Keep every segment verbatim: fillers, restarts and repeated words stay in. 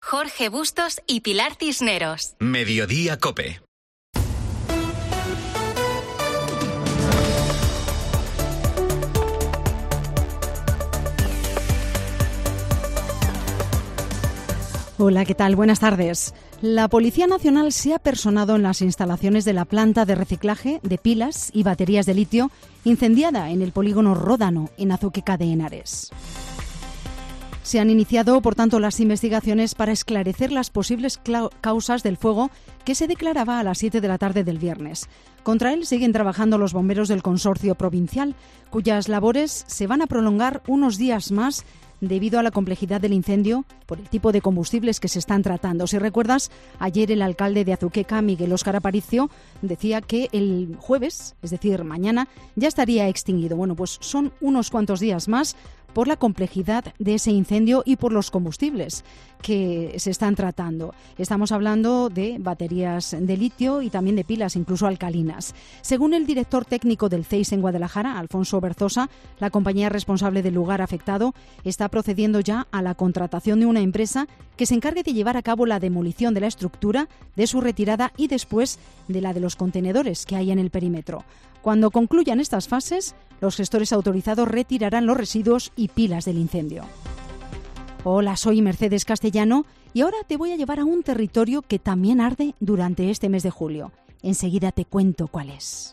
Jorge Bustos y Pilar Cisneros. Mediodía COPE. Hola, ¿qué tal? Buenas tardes. La Policía Nacional se ha personado en las instalaciones de la planta de reciclaje de pilas y baterías de litio incendiada en el polígono Ródano, en Azuqueca de Henares. Se han iniciado, por tanto, las investigaciones para esclarecer las posibles causas del fuego que se declaraba a las siete de la tarde del viernes. Contra él siguen trabajando los bomberos del Consorcio Provincial, cuyas labores se van a prolongar unos días más debido a la complejidad del incendio por el tipo de combustibles que se están tratando. Si recuerdas, ayer el alcalde de Azuqueca, Miguel Óscar Aparicio, decía que el jueves, es decir, mañana, ya estaría extinguido. Bueno, pues son unos cuantos días más por la complejidad de ese incendio y por los combustibles que se están tratando. Estamos hablando de baterías de litio y también de pilas, incluso alcalinas. Según el director técnico del C E I S en Guadalajara, Alfonso Berzosa, la compañía responsable del lugar afectado está procediendo ya a la contratación de una empresa que se encargue de llevar a cabo la demolición de la estructura, de su retirada y después de la de los contenedores que hay en el perímetro. Cuando concluyan estas fases, los gestores autorizados retirarán los residuos y pilas del incendio. Hola, soy Mercedes Castellano y ahora te voy a llevar a un territorio que también arde durante este mes de julio. Enseguida te cuento cuál es.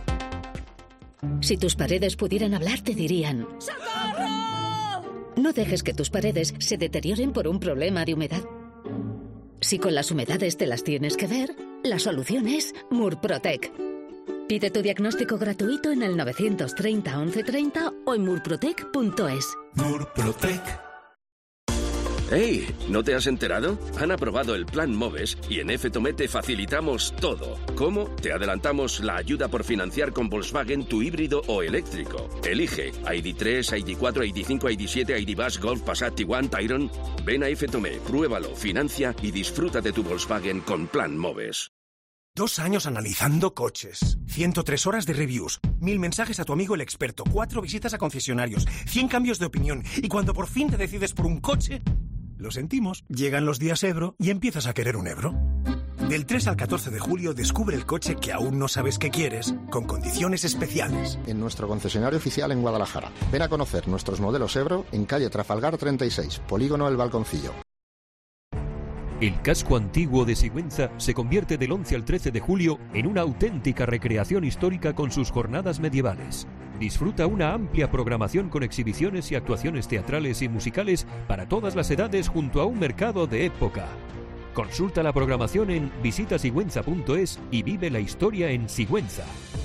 Si tus paredes pudieran hablar, te dirían: ¡socorro! No dejes que tus paredes se deterioren por un problema de humedad. Si con las humedades te las tienes que ver, la solución es Murprotec. Pide tu diagnóstico gratuito en el novecientos treinta once treinta o en murprotec punto es. Murprotec. ¡Hey! ¿No te has enterado? Han aprobado el Plan MOVES y en FTOME te facilitamos todo. ¿Cómo? Te adelantamos la ayuda por financiar con Volkswagen tu híbrido o eléctrico. Elige I D tres, I D cuatro, I D cinco, I D siete, I D Buzz, Golf, Passat, Tiguan, Tayron. Ven a FTOME, pruébalo, financia y disfruta de tu Volkswagen con Plan MOVES. Dos años analizando coches, ciento tres horas de reviews, mil mensajes a tu amigo el experto, cuatro visitas a concesionarios, cien cambios de opinión y cuando por fin te decides por un coche, lo sentimos, llegan los días Ebro y empiezas a querer un Ebro. Del tres al catorce de julio descubre el coche que aún no sabes que quieres, con condiciones especiales. En nuestro concesionario oficial en Guadalajara. Ven a conocer nuestros modelos Ebro en calle Trafalgar treinta y seis, Polígono El Balconcillo. El casco antiguo de Sigüenza se convierte del once al trece de julio en una auténtica recreación histórica con sus jornadas medievales. Disfruta una amplia programación con exhibiciones y actuaciones teatrales y musicales para todas las edades junto a un mercado de época. Consulta la programación en visita sigüenza punto es y vive la historia en Sigüenza.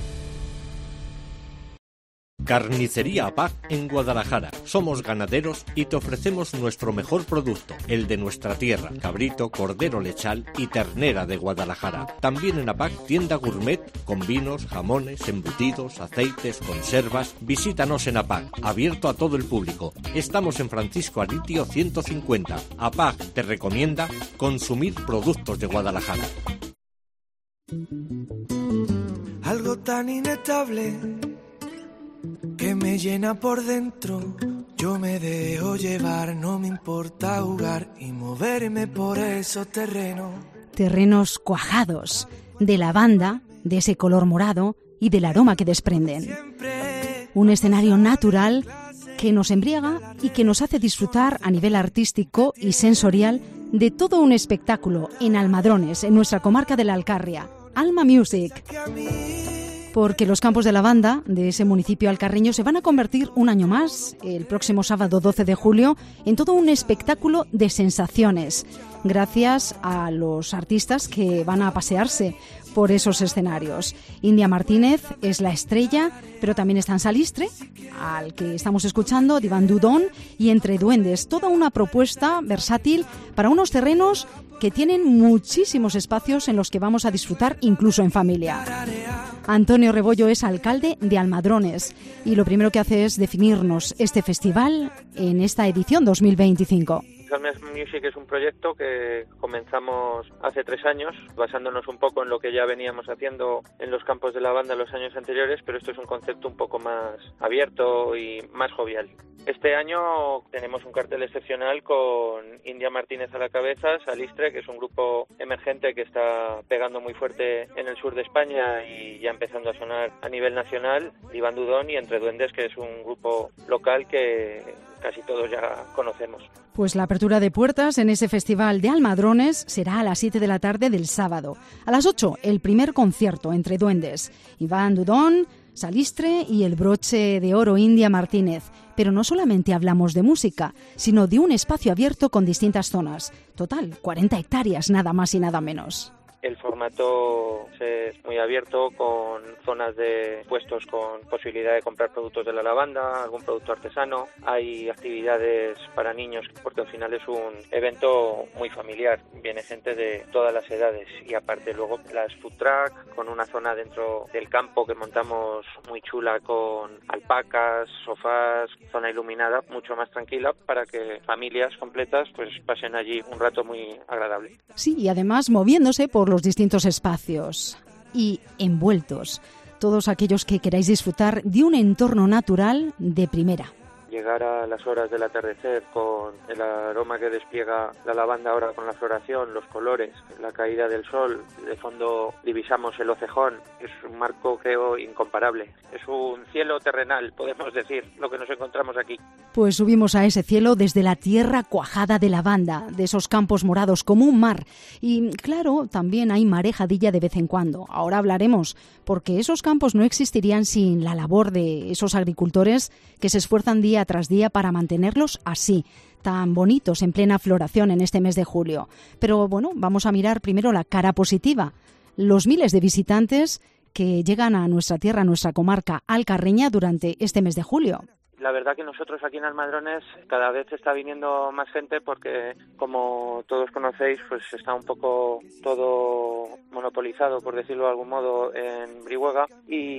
Carnicería Apag en Guadalajara. Somos ganaderos y te ofrecemos nuestro mejor producto, el de nuestra tierra, cabrito, cordero lechal y ternera de Guadalajara. También en Apag, tienda gourmet con vinos, jamones, embutidos, aceites, conservas. Visítanos en Apag, abierto a todo el público. Estamos en Francisco Aritio ciento cincuenta. Apag te recomienda consumir productos de Guadalajara. Algo tan inestable que me llena por dentro, yo me dejo llevar, no me importa jugar y moverme por esos terrenos. Terrenos cuajados, de lavanda, de ese color morado y del aroma que desprenden. Un escenario natural que nos embriaga y que nos hace disfrutar a nivel artístico y sensorial de todo un espectáculo en Almadrones, en nuestra comarca de la Alcarria. Alma Music. Porque los campos de lavanda de ese municipio alcarreño se van a convertir un año más, el próximo sábado doce de julio, en todo un espectáculo de sensaciones, gracias a los artistas que van a pasearse por esos escenarios. India Martínez es la estrella, pero también está en Salistre, al que estamos escuchando, Diván Dudón, y Entre Duendes, toda una propuesta versátil para unos terrenos que tienen muchísimos espacios en los que vamos a disfrutar incluso en familia. Antonio Rebollo es alcalde de Almadrones y lo primero que hace es definirnos este festival en esta edición dos mil veinticinco. Alma Music es un proyecto que comenzamos hace tres años, basándonos un poco en lo que ya veníamos haciendo en los campos de lavanda los años anteriores, pero esto es un concepto un poco más abierto y más jovial. Este año tenemos un cartel excepcional con India Martínez a la cabeza, Salistre, que es un grupo emergente que está pegando muy fuerte en el sur de España y ya empezando a sonar a nivel nacional, Iván Dudón, y Entre Duendes, que es un grupo local que casi todos ya conocemos. Pues la apertura de puertas en ese festival de Almadrones será a las siete de la tarde del sábado. A las ocho, el primer concierto, Entre Duendes. Iván Dudón, Salistre y el broche de oro India Martínez. Pero no solamente hablamos de música, sino de un espacio abierto con distintas zonas. Total, cuarenta hectáreas, nada más y nada menos. El formato es muy abierto, con zonas de puestos con posibilidad de comprar productos de la lavanda, algún producto artesano. Hay actividades para niños, porque al final es un evento muy familiar. Viene gente de todas las edades y aparte luego las food truck, con una zona dentro del campo que montamos muy chula con alpacas, sofás, zona iluminada, mucho más tranquila para que familias completas pues pasen allí un rato muy agradable. Sí, y además moviéndose por los distintos espacios y envueltos, todos aquellos que queráis disfrutar de un entorno natural de primera. Llegar a las horas del atardecer con el aroma que despliega la lavanda ahora con la floración, los colores, la caída del sol, de fondo divisamos el Ocejón, es un marco creo incomparable, es un cielo terrenal, podemos decir, lo que nos encontramos aquí. Pues subimos a ese cielo desde la tierra cuajada de lavanda, de esos campos morados como un mar, y claro, también hay marejadilla de vez en cuando, ahora hablaremos, porque esos campos no existirían sin la labor de esos agricultores que se esfuerzan día tras día para mantenerlos así, tan bonitos en plena floración en este mes de julio. Pero bueno, vamos a mirar primero la cara positiva. Los miles de visitantes que llegan a nuestra tierra, a nuestra comarca alcarreña durante este mes de julio. La verdad que nosotros aquí en Almadrones cada vez está viniendo más gente porque, como todos conocéis, pues está un poco todo monopolizado, por decirlo de algún modo, en Brihuega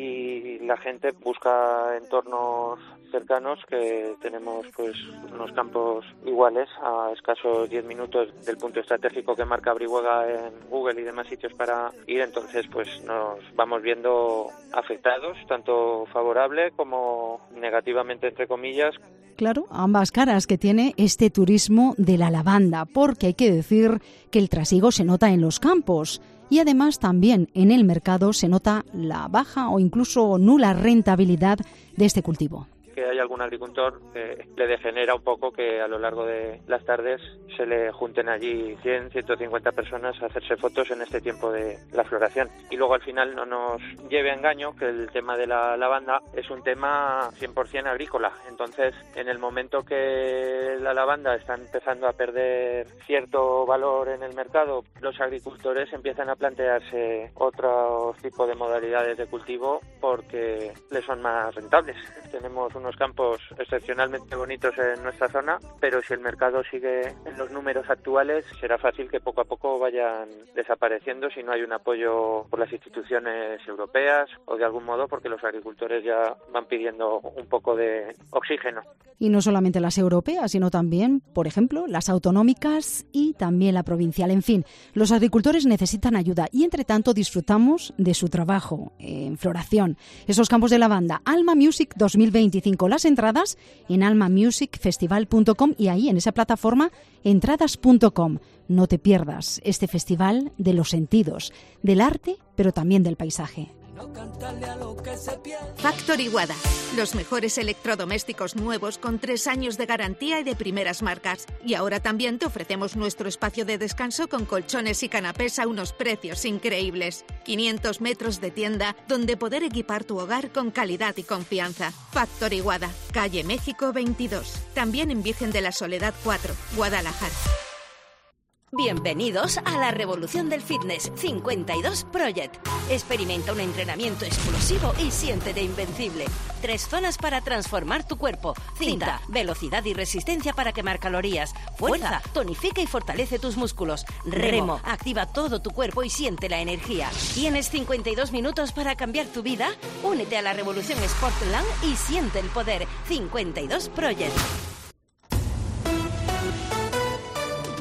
y la gente busca entornos cercanos, que tenemos pues unos campos iguales a escasos diez minutos del punto estratégico que marca Brihuega en Google y demás sitios para ir, entonces pues nos vamos viendo afectados, tanto favorable como negativamente, entre comillas. Claro, ambas caras que tiene este turismo de la lavanda, porque hay que decir que el trasiego se nota en los campos y además también en el mercado se nota la baja o incluso nula rentabilidad de este cultivo. Que hay algún agricultor que le degenera un poco que a lo largo de las tardes se le junten allí cien, ciento cincuenta personas a hacerse fotos en este tiempo de la floración. Y luego al final no nos lleve a engaño que el tema de la lavanda es un tema cien por ciento agrícola. Entonces, en el momento que la lavanda está empezando a perder cierto valor en el mercado, los agricultores empiezan a plantearse otro tipo de modalidades de cultivo porque les son más rentables. Tenemos unos campos excepcionalmente bonitos en nuestra zona, pero si el mercado sigue en los números actuales, será fácil que poco a poco vayan desapareciendo si no hay un apoyo por las instituciones europeas o de algún modo porque los agricultores ya van pidiendo un poco de oxígeno. Y no solamente las europeas, sino también, por ejemplo, las autonómicas y también la provincial. En fin, los agricultores necesitan ayuda y entre tanto disfrutamos de su trabajo en floración. Esos campos de lavanda, Alma Music dos mil veinticinco. Las entradas en alma music festival punto com y ahí en esa plataforma entradas punto com. No te pierdas este festival de los sentidos, del arte, pero también del paisaje. Factory Wada, los mejores electrodomésticos nuevos con tres años de garantía y de primeras marcas. Y ahora también te ofrecemos nuestro espacio de descanso con colchones y canapés a unos precios increíbles. quinientos metros de tienda donde poder equipar tu hogar con calidad y confianza. Factory Wada, calle México veintidós. También en Virgen de la Soledad cuatro, Guadalajara. Bienvenidos a la revolución del fitness cincuenta y dos Project. Experimenta un entrenamiento explosivo y siéntete invencible. Tres zonas para transformar tu cuerpo. Cinta, velocidad y resistencia para quemar calorías. Fuerza, tonifica y fortalece tus músculos. Remo, activa todo tu cuerpo y siente la energía. ¿Tienes cincuenta y dos minutos para cambiar tu vida? Únete a la revolución Sportland y siente el poder. cincuenta y dos Project.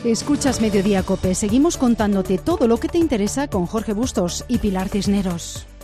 Escuchas Mediodía COPE. Seguimos contándote todo lo que te interesa con Jorge Bustos y Pilar Cisneros.